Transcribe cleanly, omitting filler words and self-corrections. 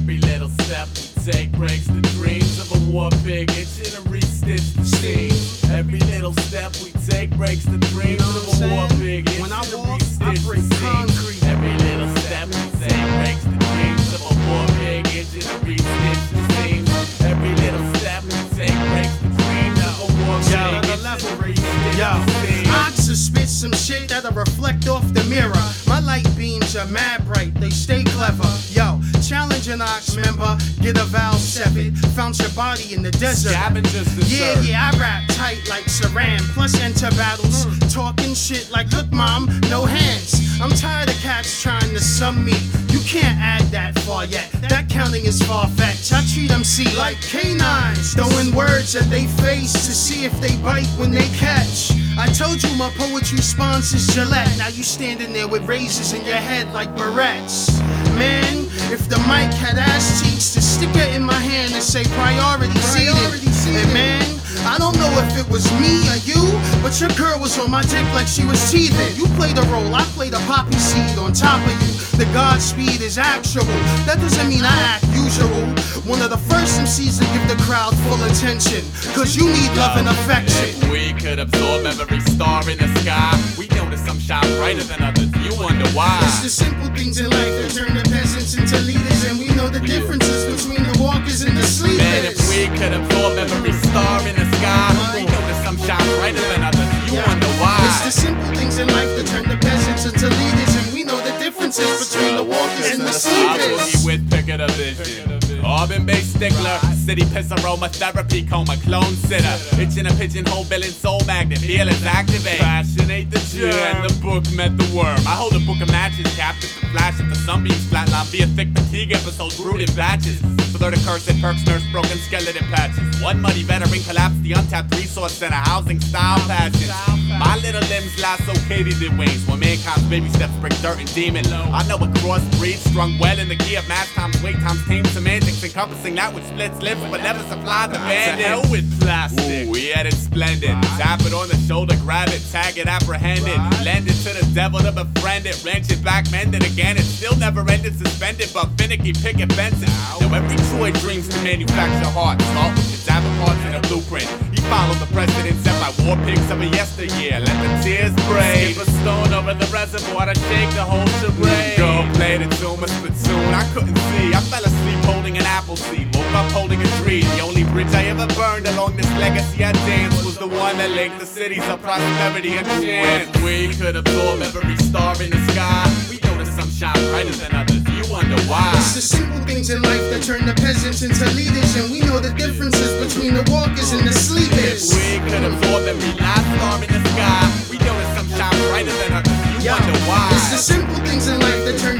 Every little step we take breaks the dreams of a war pig itching to re-stitch the seams. Every little step we take breaks the dreams of a war pig itching to re-stitch the seams. Every little step we take breaks the dreams of a war pig itching to re-stitch the seams. Every little step we take breaks the dreams of a war pig itching to re-stitch the seams. I spit some shit that'll reflect off the mirror. My light beams are mad bright, they stay clever. Yo, challenge an ox member, get a vowel severed. Found your body in the desert. Scavengers deserve. Yeah, I rap tight like Saran. Plus enter battles, talking shit like, look mom, no hands. I'm tired of cats trying to sum me. You can't add that far yet. That counting is far-fetched. I treat MC like canines, throwing words at they face to see if they bite when they catch. I told you my poetry sponsors Gillette. Now you standing there with razors in your head like barrettes. Man, if the mic had ass cheeks, the sticker in my hand and say priority seated. And man, I don't know if it was me or you, but your girl was on my dick like she was teething. You played a role, I played a poppy seed on top of you. The Godspeed is actual, that doesn't mean I act usual. One of the first MCs to give the crowd full attention, cause you need love and affection. If we could absorb every star in the sky, we notice some shine brighter than others, you wonder why. It's the simple things in life that turn the peasants into leaders, and we know the differences between the walkers and the sleepers. Man, if we could absorb every star in the sky, we notice some shine brighter than others, you wonder why. It's the simple things in life that turn the peasants into leaders, and we know the differences between the walkers and the I sleepers. boogie with pick of the vision. Carbon-based stickler, city piss aromatherapy, coma clone sitter. Itching a pigeonhole, billing soul magnet, feelings activate. Fascinate the germ, and the book met the worm. I hold a book of matches, captive the flash of the sunbeams, flatline via thick fatigue episodes, brewed in batches. Blur the curse and perks, nurse broken skeleton patches. One muddy veteran collapsed the untapped resource center, housing style passions. My little limbs lasso Katie did wings, when mankind's baby steps break dirt and demon. I know a crossbreed strung well in the key of mass times, weight times, team semantics, encompassing that which splits lips but never supplied the bandit. To hell with plastic. Ooh, we had it splendid. Tap it on the shoulder, grab it, tag it, apprehend it. Lend it to the devil to befriend it. Wrench it back, mend it again. It still never ended, suspended, but finicky picket fences. Now every Troy dreams to manufacture hearts. Start with cadaver parts in a blueprint. He followed the precedent set by war pigs of a yesteryear. Let the tears break. Skip a stone over the reservoir to shake the whole charade. Go play the tune, a spittoon. I couldn't see. I fell asleep holding an apple seed. Woke up holding a tree. The only bridge I ever burned along this legacy I danced was the one that linked the cities of prosperity and chance. If we could absorb every star in the sky, we notice some shine brighter than others. You wonder why. It's the simple things in life that turn the peasants into leaders, and we know the differences between the walkers and the sleepers. If we could absorb every last star in the sky, we notice some shine brighter than others. You wonder why. It's the simple things in life that turn